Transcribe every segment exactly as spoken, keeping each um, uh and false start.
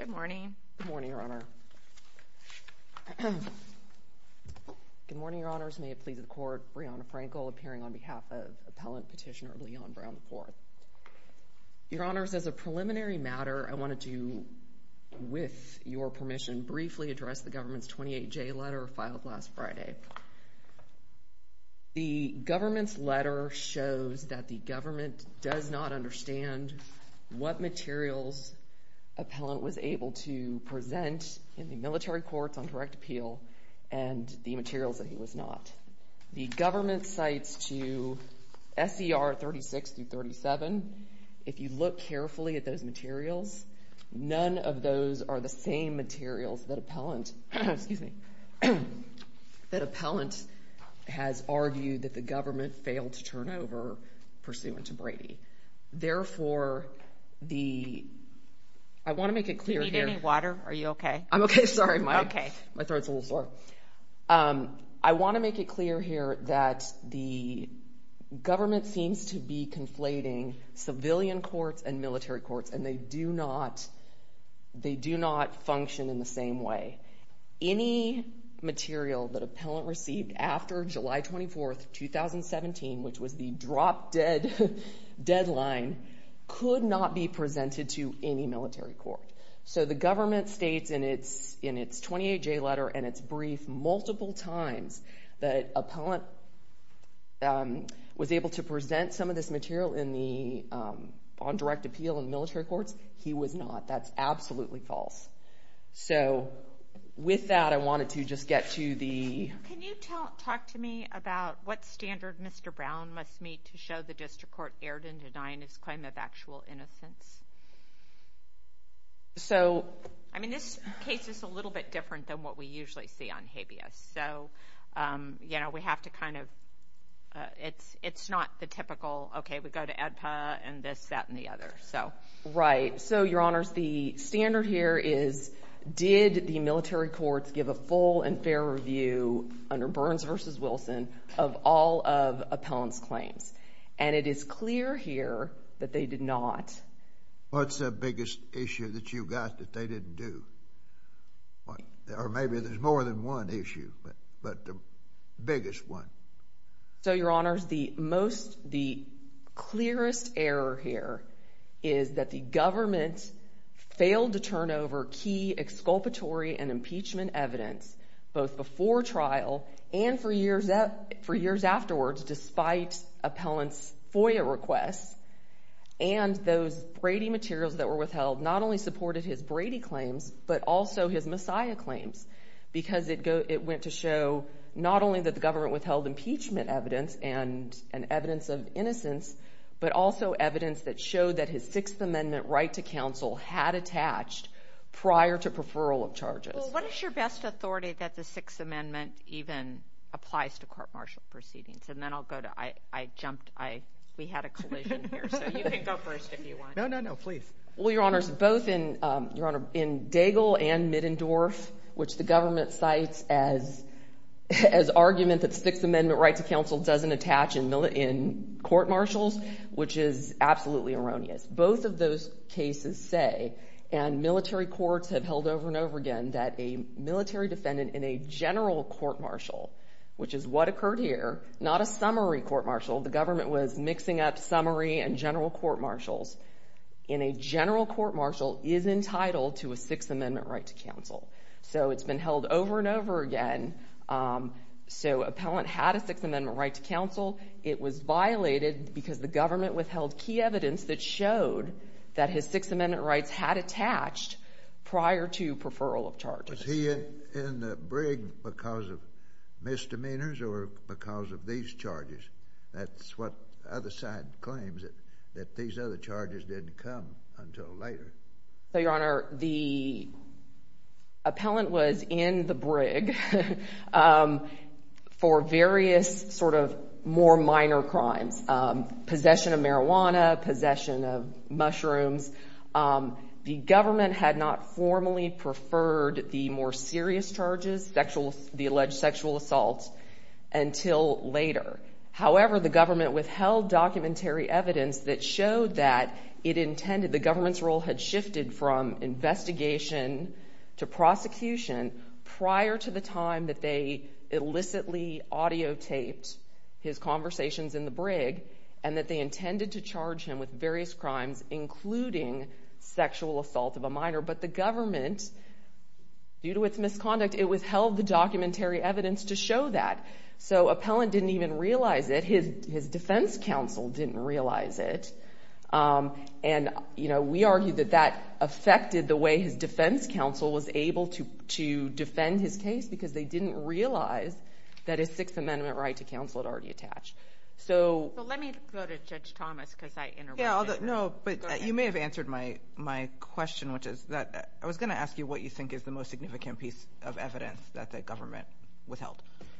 Good morning. Good morning, Your Honor. Good morning, Your Honors. May it please the Court, Breonna Frankel appearing on behalf of Appellant Petitioner Leon Brown the fourth. Your Honors, as a preliminary matter, I wanted to, with your permission, briefly address the government's twenty-eight J letter filed last Friday. The government's letter shows that the government does not understand what materials appellant was able to present in the military courts on direct appeal and the materials that he was not. The government cites to S E R thirty-six through thirty-seven. If you look carefully at those materials, none of those are the same materials that appellant, excuse me, that appellant has argued that the government failed to turn over pursuant to Brady. Therefore, the I want to make it clear here. Do you need any water? Are you okay? I'm okay. Sorry, my okay. my throat's a little sore. Um, I want to make it clear here that the government seems to be conflating civilian courts and military courts, and they do not they do not function in the same way. Any material that appellant received after July twenty-fourth, two thousand seventeen, which was the drop dead deadline, could not be presented to any military court. So the government states in its in its twenty-eight J letter and its brief multiple times that appellant um, was able to present some of this material in the um, on direct appeal in military courts. He was not. That's absolutely false. So with that, I wanted to just get to the... Can you tell, talk to me about what standard Mister Brown must meet to show the district court erred in denying his claim of actual innocence? So... I mean, this case is a little bit different than what we usually see on habeas. So, um, you know, we have to kind of... Uh, it's it's not the typical, okay, we go to E D P A and this, that, and the other. So... Right. So, Your Honors, the standard here is... Did the military courts give a full and fair review under Burns versus Wilson of all of appellant's claims? And it is clear here that they did not. What's the biggest issue that you got that they didn't do? What, or maybe there's more than one issue, but, but the biggest one. So, Your Honors, the most, the clearest error here is that the government failed to turn over key exculpatory and impeachment evidence both before trial and for years for years afterwards, despite appellant's FOIA requests. And those Brady materials that were withheld not only supported his Brady claims, but also his Messiah claims, because it go it went to show not only that the government withheld impeachment evidence and, and evidence of innocence, but also evidence that showed that his Sixth Amendment right to counsel had attached prior to preferral of charges. Well, what is your best authority that the Sixth Amendment even applies to court-martial proceedings? And then I'll go to, I, I jumped, I, we had a collision here, so you can go first if you want. No, no, no, please. Well, Your Honors, both in, um, Your Honor, in Daigle and Middendorf, which the government cites as as argument that the Sixth Amendment right to counsel doesn't attach in, in court-martials, which is absolutely erroneous. Both of those cases say, and military courts have held over and over again, that a military defendant in a general court-martial, which is what occurred here, not a summary court-martial, the government was mixing up summary and general court-martials, in a general court-martial is entitled to a Sixth Amendment right to counsel. So it's been held over and over again. Um, so appellant had a Sixth Amendment right to counsel. It was violated because the government withheld key evidence that showed that his Sixth Amendment rights had attached prior to preferral of charges. Was he in, in the brig because of misdemeanors or because of these charges? That's what the other side claims, that, that these other charges didn't come until later. So, Your Honor, the appellant was in the brig um, for various sort of more minor crimes, um, possession of marijuana, possession of mushrooms. Um, the government had not formally preferred the more serious charges, sexual, the alleged sexual assault, until later. However, the government withheld documentary evidence that showed that it intended, the government's role had shifted from investigation to prosecution prior to the time that they illicitly audio taped his conversations in the brig, and that they intended to charge him with various crimes, including sexual assault of a minor. But the government, due to its misconduct, it withheld the documentary evidence to show that. So appellant didn't even realize it. His his defense counsel didn't realize it. Um, and, you know, we argue that that affected the way his defense counsel was able to, to defend his case, because they didn't realize that his Sixth Amendment right to counsel had already attached. So, well, let me go to Judge Thomas, because I interrupted. Yeah, although, no, but uh, you may have answered my, my question, which is that uh, I was going to ask you what you think is the most significant piece of evidence that the government withheld.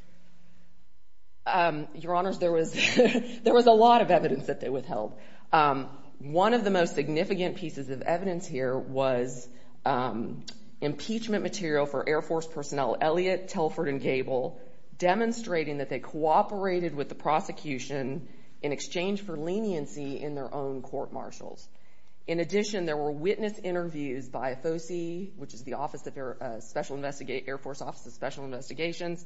Um, Your Honors, there was there was a lot of evidence that they withheld. Um, one of the most significant pieces of evidence here was um, impeachment material for Air Force personnel Elliott, Telford, and Gable, demonstrating that they cooperated with the prosecution in exchange for leniency in their own court-martials. In addition, there were witness interviews by F O S I, which is the Office of Air, uh, Special Investigate Air Force Office of Special Investigations.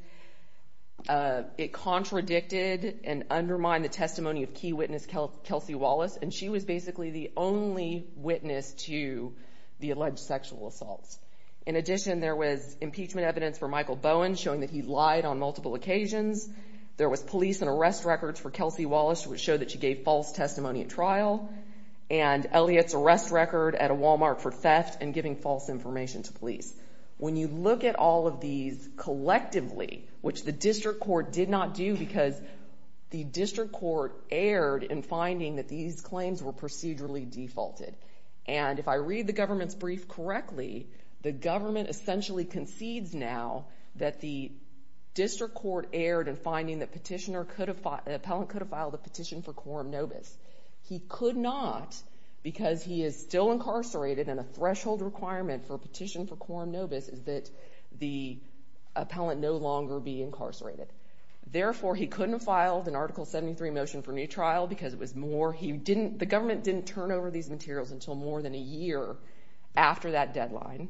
Uh, it contradicted and undermined the testimony of key witness Kel- Kelsey Wallace, and she was basically the only witness to the alleged sexual assaults. In addition, there was impeachment evidence for Michael Bowen showing that he lied on multiple occasions. There was police and arrest records for Kelsey Wallace, which showed that she gave false testimony at trial, and Elliott's arrest record at a Walmart for theft and giving false information to police. When you look at all of these collectively, which the district court did not do because the district court erred in finding that these claims were procedurally defaulted. And if I read the government's brief correctly, the government essentially concedes now that the district court erred in finding that petitioner could have, fi- appellant could have filed a petition for quorum nobis. He could not, because he is still incarcerated, and a threshold requirement for a petition for quorum nobis is that the appellant no longer be incarcerated. Therefore, he couldn't have filed an Article seventy-three motion for new trial because it was more, he didn't, the government didn't turn over these materials until more than a year after that deadline.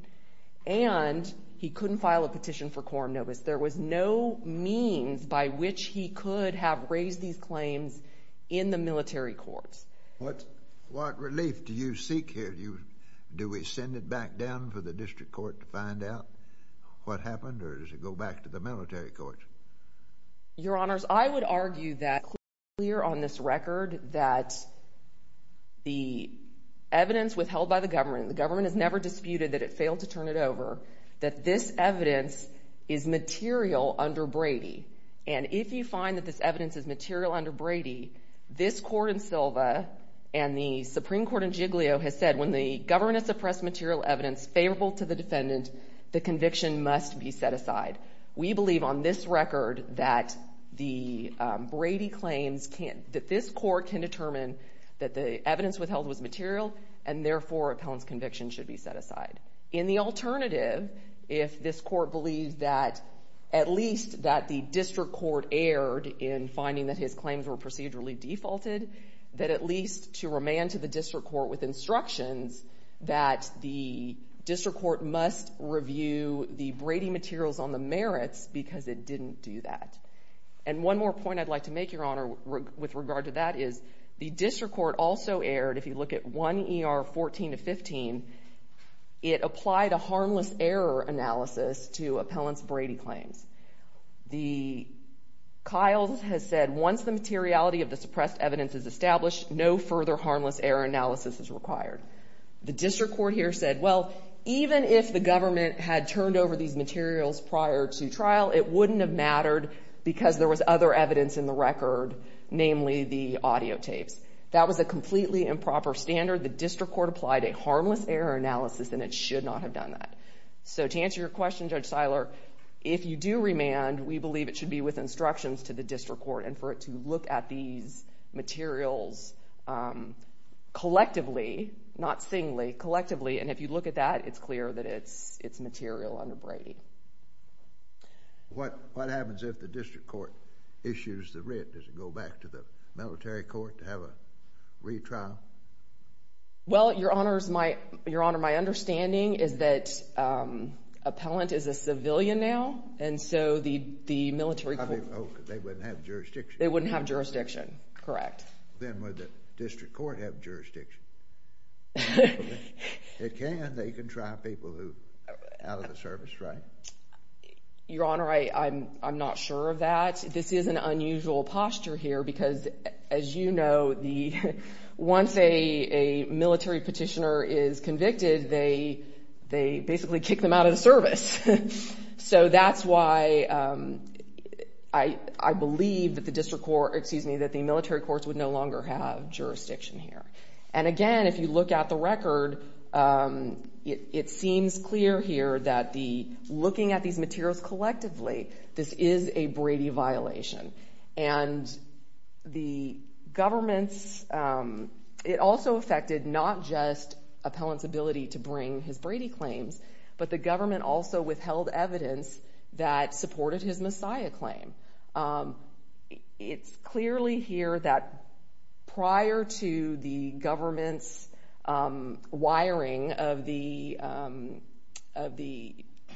And he couldn't file a petition for quorum nobis. There was no means by which he could have raised these claims in the military courts. What what relief do you seek here? Do you, do we send it back down for the district court to find out what happened, or does it go back to the military courts? Your Honors, I would argue that clear on this record that the evidence withheld by the government, the government has never disputed that it failed to turn it over, that this evidence is material under Brady. And if you find that this evidence is material under Brady, this court in Silva and the Supreme Court in Giglio has said when the government has suppressed material evidence favorable to the defendant, the conviction must be set aside. We believe on this record that the um, Brady claims can't, that this court can determine that the evidence withheld was material, and therefore appellant's conviction should be set aside. In the alternative, if this court believes that at least that the district court erred in finding that his claims were procedurally defaulted, that at least to remand to the district court with instructions that the district court must review the Brady materials on the merits because it didn't do that. And one more point I'd like to make, Your Honor, re- with regard to that is the district court also erred, if you look at one E R fourteen to fifteen, it applied a harmless error analysis to appellant's Brady claims. The Kiles has said once the materiality of the suppressed evidence is established, no further harmless error analysis is required. The district court here said, well, even if the government had turned over these materials prior to trial, it wouldn't have mattered because there was other evidence in the record, namely the audio tapes. That was a completely improper standard. The district court applied a harmless error analysis, and it should not have done that. So to answer your question, Judge Seiler, if you do remand, we believe it should be with instructions to the district court and for it to look at these materials um, collectively, not singly, collectively. And if you look at that, it's clear that it's it's material under Brady. What what happens if the district court issues the writ? Does it go back to the military court to have a retrial? Well, Your Honors, my Your Honor, my understanding is that um, appellant is a civilian now, and so the the military court, I mean, oh, they wouldn't have jurisdiction. They wouldn't have jurisdiction. Correct. Then would the district court have jurisdiction? It can. They can try people who out of the service, right? Your Honor, I, I'm I'm not sure of that. This is an unusual posture here because, as you know, the once a a military petitioner is convicted, they they basically kick them out of the service. So that's why um, I I believe that the district court, excuse me, that the military courts would no longer have jurisdiction here. And again, if you look at the record, um, it, it seems clear here that the looking at these materials collectively, this is a Brady violation. And the government's, um, it also affected not just appellant's ability to bring his Brady claims, but the government also withheld evidence that supported his Messiah claim. Um, it's clearly here that prior to the government's um, wiring of the um, of the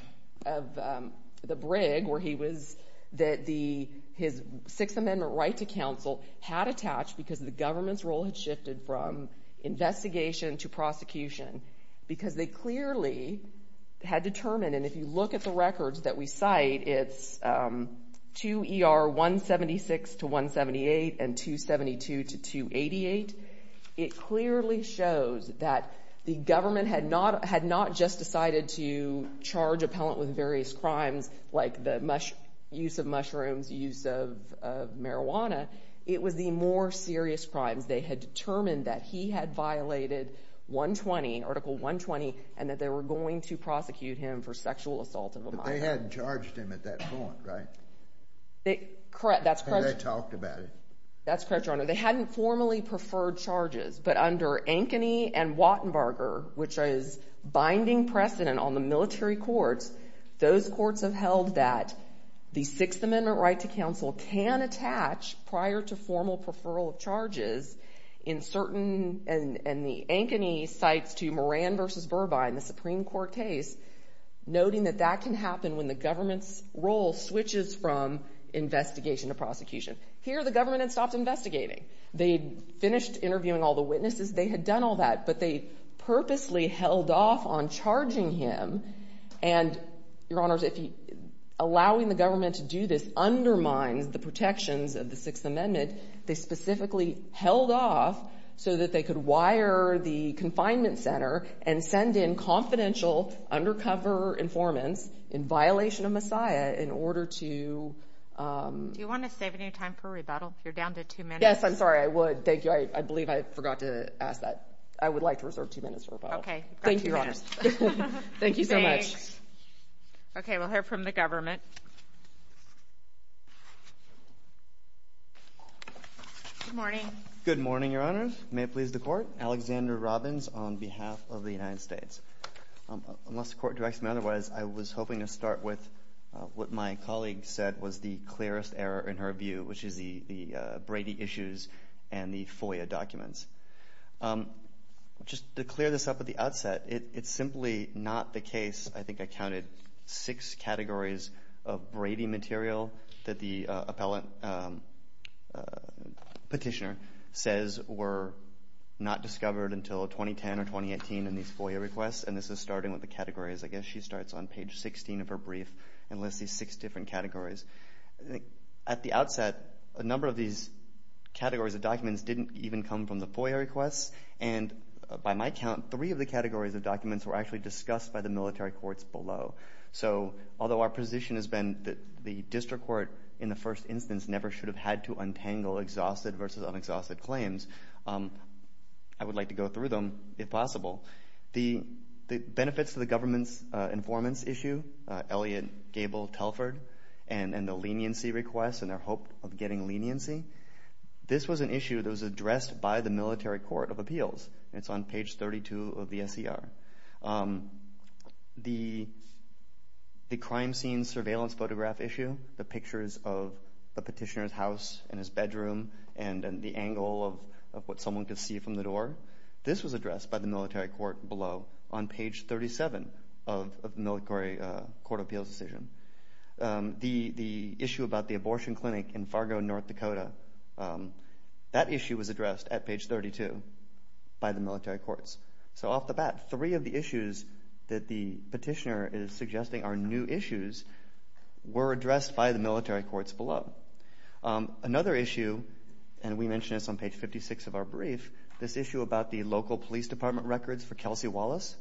of um, the brig, where he was that the his Sixth Amendment right to counsel had attached because the government's role had shifted from investigation to prosecution, because they clearly had determined, and if you look at the records that we cite, it's um, two E R one seventy-six to one seventy-eight and two seventy-two to two eighty-eight. It clearly shows that the government had not had not just decided to charge appellant with various crimes like the mush, use of mushrooms, use of, of marijuana. It was the more serious crimes. They had determined that he had violated one twenty, Article one twenty, and that they were going to prosecute him for sexual assault of a minor. But they hadn't charged him at that point, right? They, correct. That's correct. And they talked about it. That's correct, Your Honor. They hadn't formally preferred charges, but under Ankeny and Wattenberger, which is binding precedent on the military courts, those courts have held that the Sixth Amendment right to counsel can attach prior to formal preferral of charges in certain, and, and the Ankeny cites to Moran versus Burbine, the Supreme Court case, noting that that can happen when the government's role switches from investigation to prosecution. Here, the government had stopped investigating. They'd finished interviewing all the witnesses. They had done all that, but they purposely held off on charging him. And, Your Honors, if you, allowing the government to do this undermines the protections of the Sixth Amendment. They specifically held off so that they could wire the confinement center and send in confidential undercover informants in violation of Messiah in order to... Um, Do you want to save any time for rebuttal? You're down to two minutes. Yes, I'm sorry, I would. Thank you. I, I believe I forgot to ask that. I would like to reserve two minutes for rebuttal. Okay. Thank you, Your Honors. Thank you so Thanks. much. Okay, we'll hear from the government. Good morning. Good morning, Your Honors. May it please the Court. Alexander Robbins on behalf of the United States. Um, unless the Court directs me otherwise, I was hoping to start with uh, what my colleague said was the clearest error in her view, which is the, the uh, Brady issues and the FOIA documents. Um, just to clear this up at the outset, it, it's simply not the case. I think I counted six categories of Brady material that the uh, appellant um, uh, petitioner says were not discovered until twenty ten or twenty eighteen in these FOIA requests, and this is starting with the categories. I guess she starts on page sixteen of her brief and lists these six different categories. I think at the outset, a number of these categories of documents didn't even come from the FOIA requests, and uh, by my count, three of the categories of documents were actually discussed by the military courts below. So although our position has been that the district court in the first instance never should have had to untangle exhausted versus unexhausted claims, um, I would like to go through them if possible. The, the benefits to the government's uh, informants issue, uh, Elliott, Gable, Telford, and, and the leniency requests and their hope of getting leniency, this was an issue that was addressed by the military court of appeals. It's on page thirty-two of the S E R. Um, the The crime scene surveillance photograph issue, the pictures of the petitioner's house and his bedroom and, and the angle of, of what someone could see from the door. This was addressed by the military court below on page thirty-seven of, of the military uh, court of appeals decision. Um, the, the issue about the abortion clinic in Fargo, North Dakota, um, that issue was addressed at page thirty-two by the military courts. So off the bat, three of the issues that the petitioner is suggesting are new issues were addressed by the military courts below. Um, another issue, and we mentioned this on page fifty-six of our brief, this issue about the local police department records for Kelsey Wallace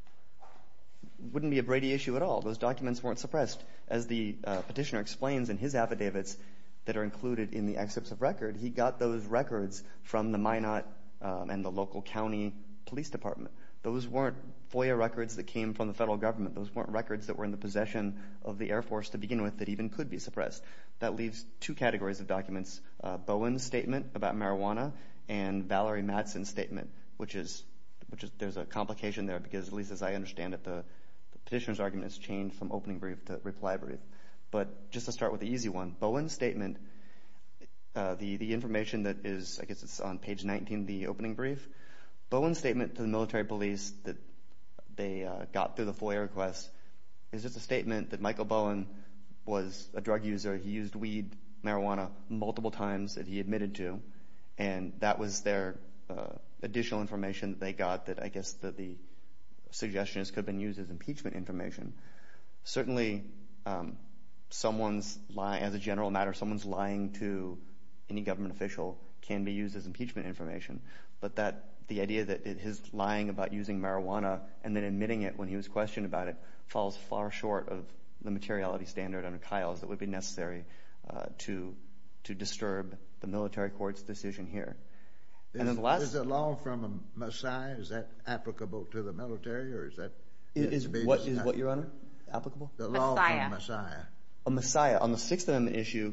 wouldn't be a Brady issue at all. Those documents weren't suppressed. As the uh, petitioner explains in his affidavits that are included in the excerpts of record, he got those records from the Minot um, and the local county police department. Those weren't FOIA records that came from the federal government. Those weren't records that were in the possession of the Air Force to begin with that even could be suppressed. That leaves two categories of documents, uh, Bowen's statement about marijuana and Valerie Matson's statement, which is, which is, there's a complication there because, at least as I understand it, the, the petitioner's argument has changed from opening brief to reply brief. But just to start with the easy one, Bowen's statement, uh, the, the information that is, I guess it's on page nineteen of the opening brief, Bowen's statement to the military police that they uh, got through the FOIA request is just a statement that Michael Bowen was a drug user. He used weed, marijuana, multiple times that he admitted to, and that was their uh, additional information that they got that I guess that the suggestion is could have been used as impeachment information. Certainly, um, someone's lying, as a general matter, someone's lying to any government official can be used as impeachment information, but that the idea that it, his lying about using marijuana and then admitting it when he was questioned about it falls far short of the materiality standard under Kyle's that would be necessary uh, to to disturb the military court's decision here. Is, and then the last, is the law from a Messiah, is that applicable to the military, or is that is, is what is what, Your Honor, applicable? The law Messiah. from Messiah. A Messiah on the Sixth Amendment issue.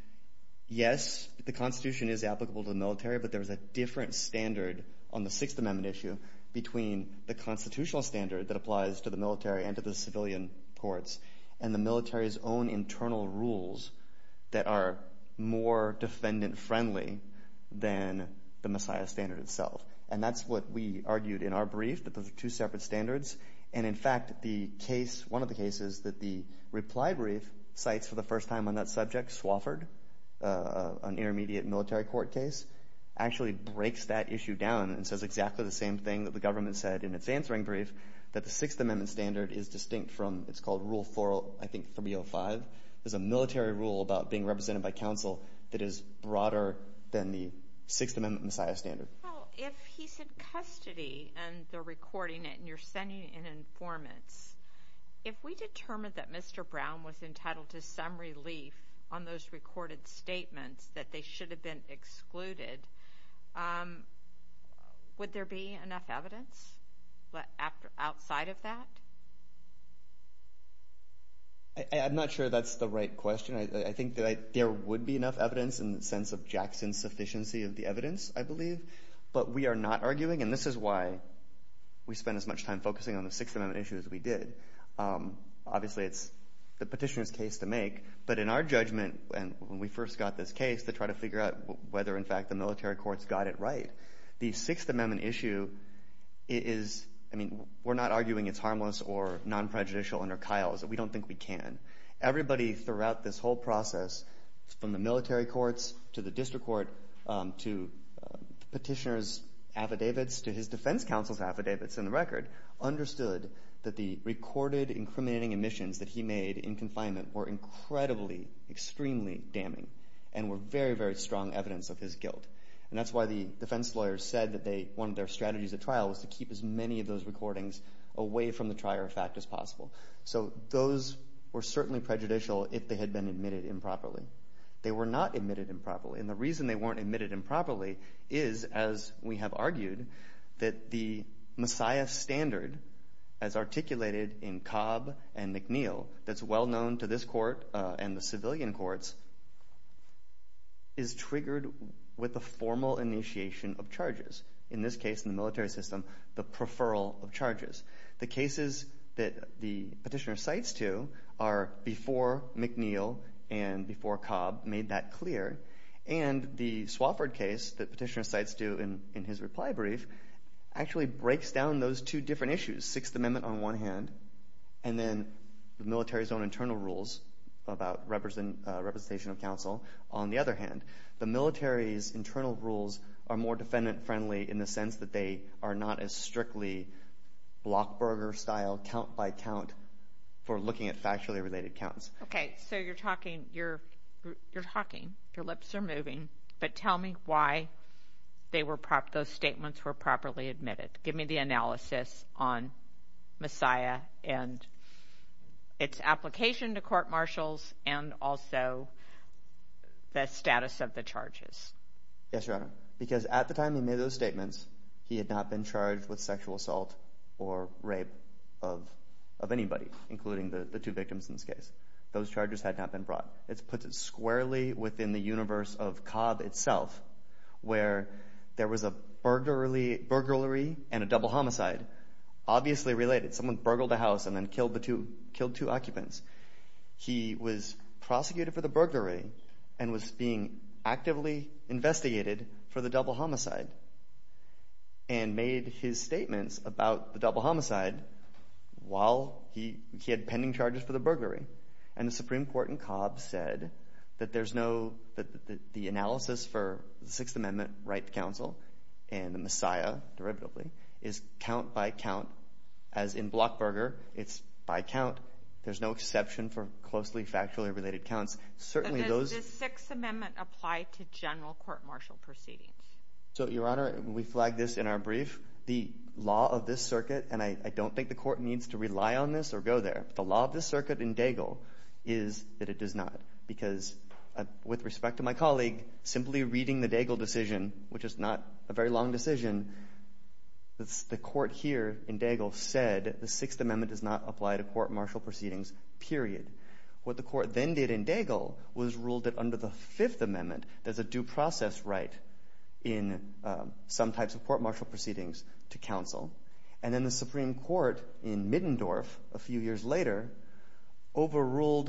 Yes, the Constitution is applicable to the military, but there's a different standard on the Sixth Amendment issue between the constitutional standard that applies to the military and to the civilian courts and the military's own internal rules that are more defendant-friendly than the Messiah standard itself. And that's what we argued in our brief, that those are two separate standards. And in fact, the case, one of the cases that the reply brief cites for the first time on that subject, Swofford, uh, an intermediate military court case, actually breaks that issue down and says exactly the same thing that the government said in its answering brief, that the Sixth Amendment standard is distinct from, it's called Rule four, I think three oh five. There's a military rule about being represented by counsel that is broader than the Sixth Amendment Messiah standard. Well, if he's in custody and they're recording it and you're sending in informants, if we determined that Mister Brown was entitled to some relief on those recorded statements, that they should have been excluded, um, would there be enough evidence after, outside of that? I, I'm not sure that's the right question. I, I think that I, there would be enough evidence in the sense of Jackson's sufficiency of the evidence, I believe. But we are not arguing, and this is why we spend as much time focusing on the Sixth Amendment issue as we did. Um, obviously, it's the petitioner's case to make, but in our judgment, and when we first got this case to try to figure out whether, in fact, the military courts got it right, the Sixth Amendment issue is, I mean, we're not arguing it's harmless or non-prejudicial under Kyle's. We don't think we can. Everybody throughout this whole process, from the military courts to the district court um, to uh, the petitioner's affidavits to his defense counsel's affidavits in the record, understood that the recorded incriminating admissions that he made in confinement were incredibly, extremely damning and were very, very strong evidence of his guilt. And that's why the defense lawyers said that they, one of their strategies at trial was to keep as many of those recordings away from the trier of fact as possible. So those were certainly prejudicial if they had been admitted improperly. They were not admitted improperly. And the reason they weren't admitted improperly is, as we have argued, that the Messiah standard, as articulated in Cobb and McNeil, that's well known to this court uh, and the civilian courts, is triggered with the formal initiation of charges. In this case, in the military system, the preferral of charges. The cases that the petitioner cites to are before McNeil and before Cobb made that clear. And the Swofford case that Petitioner cites to in, in his reply brief actually breaks down those two different issues, Sixth Amendment on one hand, and then the military's own internal rules about represent, uh, representation of counsel on the other hand. The military's internal rules are more defendant-friendly in the sense that they are not as strictly Blockberger-style count-by-count for looking at factually related counts. Okay, so you're talking, you're you're talking, your lips are moving, but tell me why they were prop, those statements were properly admitted. Give me the analysis on Messiah and its application to court martials and also the status of the charges. Yes, Your Honor. Because at the time he made those statements, he had not been charged with sexual assault or rape of of anybody, including the, the two victims in this case. Those charges had not been brought. It puts it squarely within the universe of Cobb itself, where there was a burglary, burglary and a double homicide, obviously related. Someone burgled a house and then killed the two killed two occupants. He was prosecuted for the burglary and was being actively investigated for the double homicide, and made his statements about the double homicide while he he had pending charges for the burglary. And the Supreme Court in Cobb said that there's no that the, the analysis for the Sixth Amendment right to counsel and the Messiah derivatively is count by count, as in Blockberger, it's by count. There's no exception for closely factually related counts. Certainly so does those. Does the Sixth Amendment apply to general court-martial proceedings? So, Your Honor, we flagged this in our brief. The law of this circuit, and I, I don't think the court needs to rely on this or go there, but the law of this circuit in Daigle is that it does not. Because uh, with respect to my colleague, simply reading the Daigle decision, which is not a very long decision, the court here in Daigle said the Sixth Amendment does not apply to court-martial proceedings, period. What the court then did in Daigle was ruled that under the Fifth Amendment, there's a due process right in um, some types of court-martial proceedings to counsel. And then the Supreme Court in Middendorf, a few years later, overruled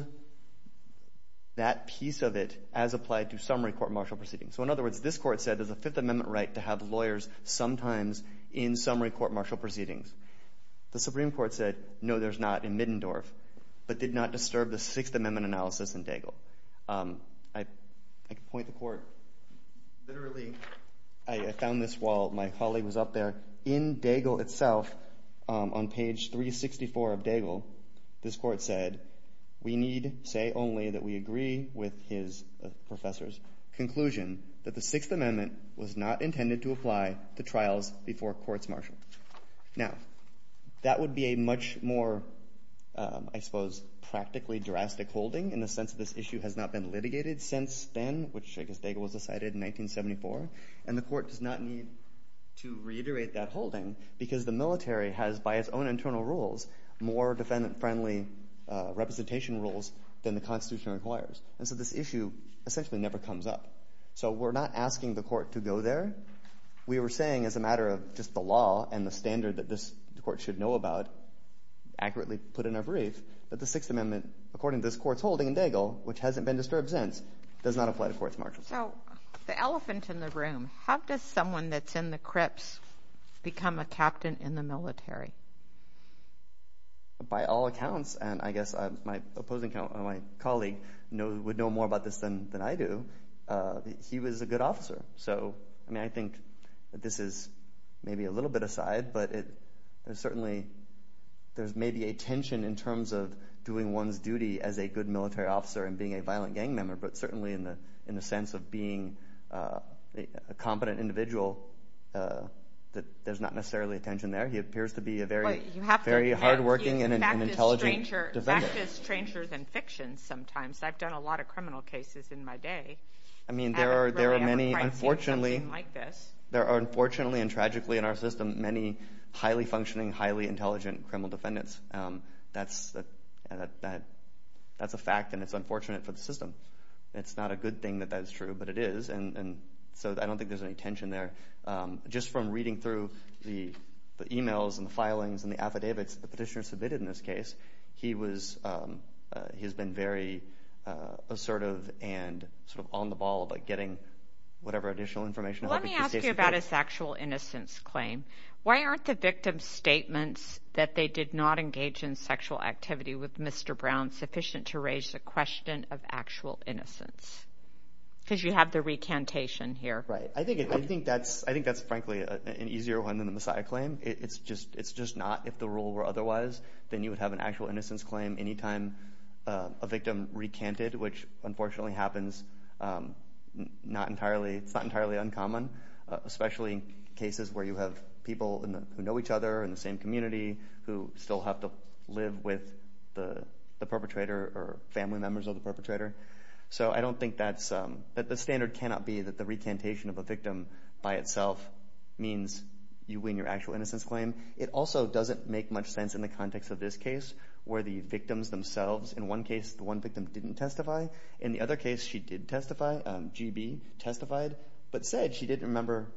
that piece of it as applied to summary court-martial proceedings. So in other words, this court said there's a Fifth Amendment right to have lawyers sometimes in summary court-martial proceedings. The Supreme Court said, no, there's not in Middendorf, but did not disturb the Sixth Amendment analysis in Daigle. Um, I, I can point the court. Literally, I, I found this while my colleague was up there. In Daigle itself, um, on page three sixty-four of Daigle, this court said, we need say only that we agree with his uh, professor's conclusion that the Sixth Amendment was not intended to apply to trials before courts martial. Now, that would be a much more, um, I suppose, practically drastic holding in the sense that this issue has not been litigated since then, which I guess Daigle was decided in nineteen seventy-four, and the court does not need to reiterate that holding because the military has, by its own internal rules, more defendant-friendly uh, representation rules than the Constitution requires. And so this issue essentially never comes up. So we're not asking the court to go there. We were saying, as a matter of just the law and the standard that this court should know about, accurately put in our brief, that the Sixth Amendment, according to this court's holding in Daigle, which hasn't been disturbed since, does not apply to courts martial. So the elephant in the room, how does someone that's in the crypts become a captain in the military? By all accounts, and I guess uh, my opposing co- uh, my colleague know, would know more about this than, than I do, uh, he was a good officer. So, I mean, I think that this is maybe a little bit aside, but it there's certainly there's maybe a tension in terms of doing one's duty as a good military officer and being a violent gang member, but certainly in the in the sense of being uh, a, a competent individual, uh, that there's not necessarily a tension there. He appears to be a very, well, you have very to, hardworking you, and an, an intelligent stranger, defender. Fact is stranger than fiction sometimes. I've done a lot of criminal cases in my day. I mean, there are really there are many, unfortunately, like this. there are unfortunately and tragically in our system many highly functioning, highly intelligent criminal defendants. Um, that's that, that that that's a fact, and it's unfortunate for the system. It's not a good thing that that's true, but it is, and and so I don't think there's any tension there. Um, just from reading through the the emails and the filings and the affidavits the petitioner submitted in this case, he was um, uh, he's been very uh, assertive and sort of on the ball about getting whatever additional information. Well, let me ask you about his actual innocence claim. Why aren't the victim's statements that they did not engage in sexual activity with Mister Brown sufficient to raise the question of actual innocence? Because you have the recantation here. Right. I think it, I think that's I think that's frankly a, an easier one than the Messiah claim. It, it's just it's just not. If the rule were otherwise, then you would have an actual innocence claim anytime uh, a victim recanted, which unfortunately happens. Um, not entirely. It's not entirely uncommon, uh, especially in cases where you have people in the, who know each other in the same community who still have to live with the the perpetrator or family members of the perpetrator. So I don't think that's um, that the standard cannot be that the recantation of a victim by itself means you win your actual innocence claim. It also doesn't make much sense in the context of this case, where the victims themselves, in one case, the one victim didn't testify. In the other case, she did testify. Um, G B testified, but said she didn't remember.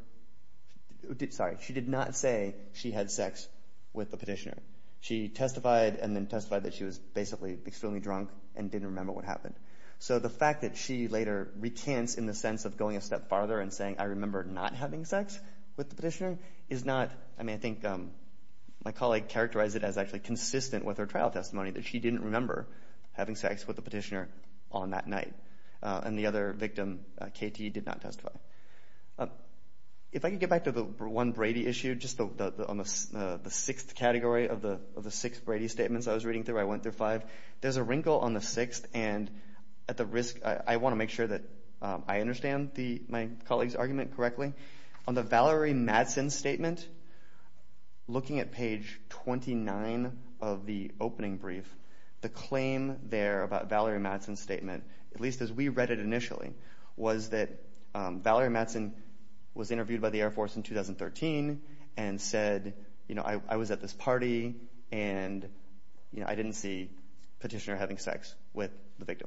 Did, sorry, she did not say she had sex with the petitioner. She testified and then testified that she was basically extremely drunk and didn't remember what happened. So the fact that she later recants in the sense of going a step farther and saying, I remember not having sex with the petitioner, is not, I mean, I think um, my colleague characterized it as actually consistent with her trial testimony that she didn't remember having sex with the petitioner on that night. Uh, and the other victim, uh, K T, did not testify. Uh, if I could get back to the one Brady issue, just the, the, the, on the, uh, the sixth category of the, of the six Brady statements I was reading through, I went through five. There's a wrinkle on the sixth, and at the risk, I, I want to make sure that um, I understand the my colleague's argument correctly. On the Valerie Madsen statement, looking at page twenty-nine of the opening brief, the claim there about Valerie Madsen's statement, at least as we read it initially, was that um, Valerie Madsen was interviewed by the Air Force in two thousand thirteen and said, you know, I, I was at this party and, you know, I didn't see petitioner having sex with the victim.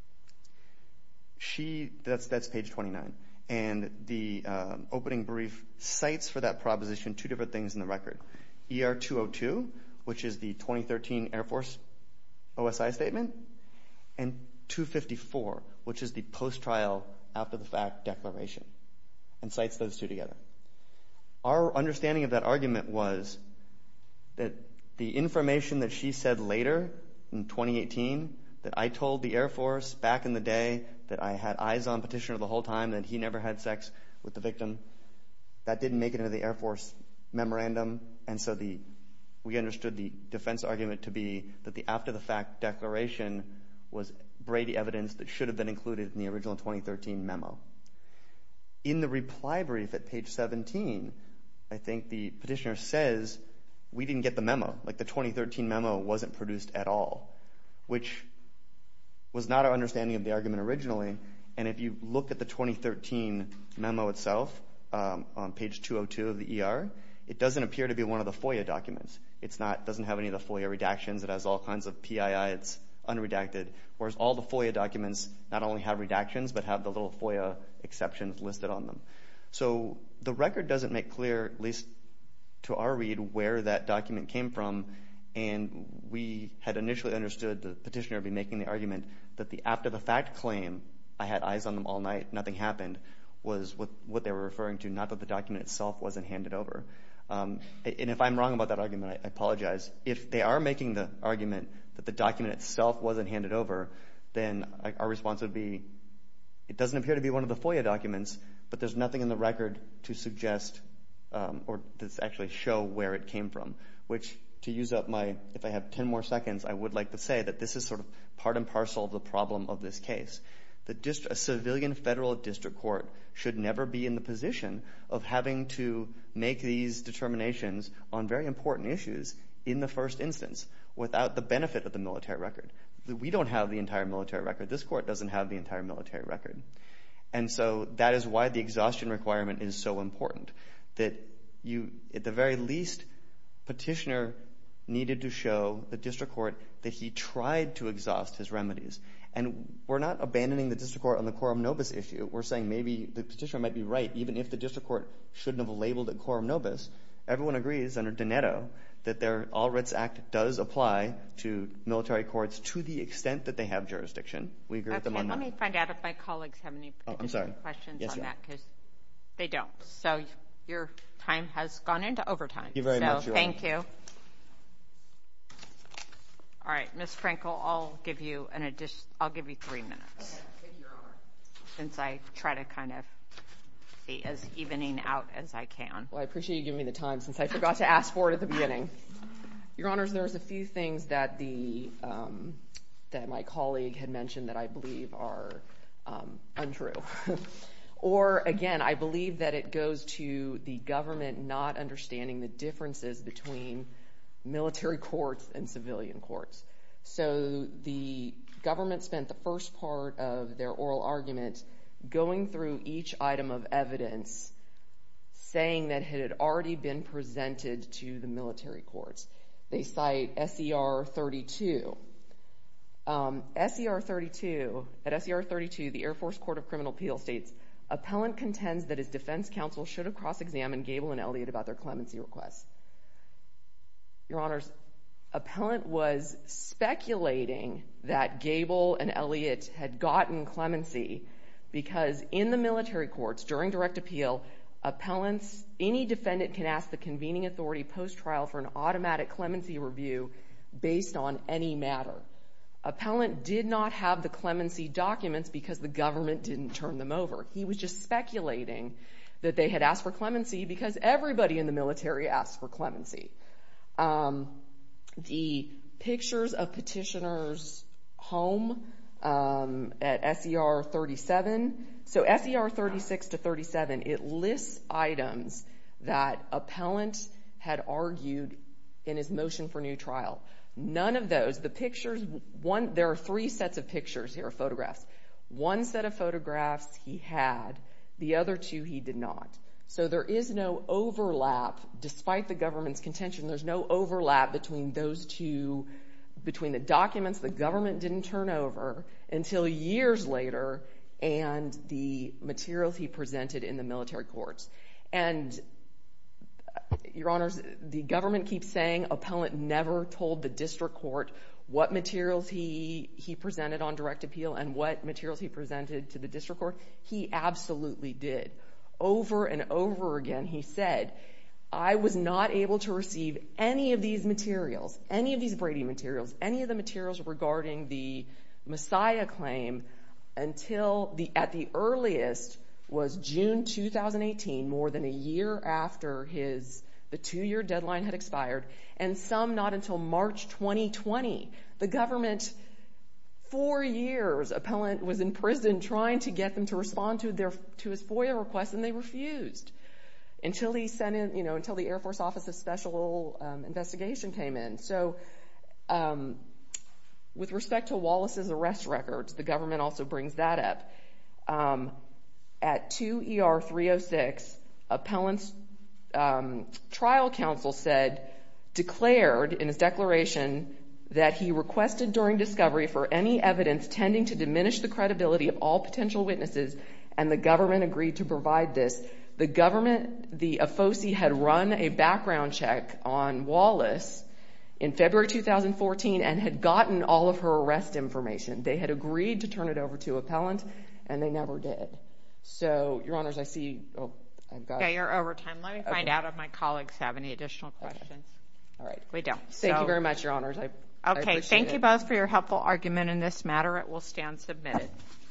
She, that's, that's page twenty-nine. And the um, opening brief cites for that proposition two different things in the record. E R two oh two, which is the twenty thirteen Air Force O S I statement, and two fifty-four, which is the post-trial after-the-fact declaration, and cites those two together. Our understanding of that argument was that the information that she said later in twenty eighteen, that I told the Air Force back in the day that I had eyes on petitioner the whole time, that he never had sex with the victim, that didn't make it into the Air Force memorandum, and so the we understood the defense argument to be that the after-the-fact declaration was Brady evidence that should have been included in the original twenty thirteen memo. In the reply brief at page seventeen, I think the petitioner says we didn't get the memo, like the twenty thirteen memo wasn't produced at all, which was not our understanding of the argument originally. And if you look at the twenty thirteen memo itself, um, on page two oh two of the E R, it doesn't appear to be one of the FOIA documents. It's not, doesn't have any of the FOIA redactions. It has all kinds of P I I. It's unredacted. Whereas all the FOIA documents not only have redactions, but have the little FOIA exceptions listed on them. So the record doesn't make clear, at least to our read, where that document came from. And we had initially understood the petitioner be making the argument that the after-the-fact claim, I had eyes on them all night, nothing happened, was what, what they were referring to, not that the document itself wasn't handed over. Um, and if I'm wrong about that argument, I, I apologize. If they are making the argument that the document itself wasn't handed over, then I, our response would be, it doesn't appear to be one of the FOIA documents, but there's nothing in the record to suggest um, or to actually show where it came from, which, to use up my, if I have ten more seconds, I would like to say that this is sort of part and parcel of the problem of this case. The dist- a civilian federal district court should never be in the position of having to make these determinations on very important issues in the first instance without the benefit of the military record. We don't have the entire military record. This court doesn't have the entire military record. And so that is why the exhaustion requirement is so important, that you, at the very least, petitioner needed to show the district court that he tried to exhaust his remedies. And we're not abandoning the district court on the quorum nobis issue. We're saying maybe the petitioner might be right, even if the district court shouldn't have labeled it quorum nobis. Everyone agrees under Doneto that their All Writs Act does apply to military courts to the extent that they have jurisdiction. We agree with them on that. Let me find out if my colleagues have any Oh, I'm sorry. questions Yes, on Your that, because they don't. So your time has gone into overtime. Thank you very so much, Your Honor. thank you. All right, Miz Frankel, I'll give you an addition. I'll give you three minutes. Okay, thank you, Your Honor. Since I try to kind of be as evening out as I can. Well, I appreciate you giving me the time since I forgot to ask for it at the beginning. Your Honors, there's a few things that the um, that my colleague had mentioned that I believe are um, untrue. Or, again, I believe that it goes to the government not understanding the differences between military courts and civilian courts. So the government spent the first part of their oral argument going through each item of evidence, saying that it had already been presented to the military courts. They cite S E R thirty-two. Um, S E R thirty-two, at S E R thirty-two, the Air Force Court of Criminal Appeals states, appellant contends that his defense counsel should have cross-examined Gable and Elliott about their clemency requests. Your Honors, appellant was speculating that Gable and Elliott had gotten clemency because in the military courts, during direct appeal, appellants, any defendant can ask the convening authority post-trial for an automatic clemency review based on any matter. Appellant did not have the clemency documents because the government didn't turn them over. He was just speculating that they had asked for clemency because everybody in the military asked for clemency. Um, the pictures of petitioner's home um, at S E R thirty-seven, so S E R thirty-six to thirty-seven, it lists items that appellant had argued in his motion for new trial. None of those, the pictures, one, there are three sets of pictures here, photographs. One set of photographs he had, the other two he did not. So there is no overlap, despite the government's contention, there's no overlap between those two, between the documents the government didn't turn over until years later and the materials he presented in the military courts. And Your Honors, the government keeps saying appellant never told the district court what materials he he presented on direct appeal and what materials he presented to the district court. He absolutely did. Over and over again, he said, I was not able to receive any of these materials, any of these Brady materials, any of the materials regarding the Messiah claim until the at the earliest was June two thousand eighteen, more than a year after his the two-year deadline had expired, and some not until March twenty twenty. The government, four years, appellant was in prison trying to get them to respond to their to his FOIA request, and they refused until he sent in, you know, until the Air Force Office of Special um, Investigation came in. So, um, with respect to Wallace's arrest records, the government also brings that up. Um, at two E R three oh six, appellant's um, trial counsel said, declared in his declaration that he requested during discovery for any evidence tending to diminish the credibility of all potential witnesses, and the government agreed to provide this. The government, the A F O S I, had run a background check on Wallace in February two thousand fourteen and had gotten all of her arrest information. They had agreed to turn it over to appellant, and they never did. So, Your Honors, I see, oh, I've got... Yeah, you're over time. Let me find Okay. out if my colleagues have any additional questions. Okay. All right. We don't. Thank So- you very much, Your Honors. I, I Okay, appreciate thank it. you both for your helpful argument in this matter. It will stand submitted.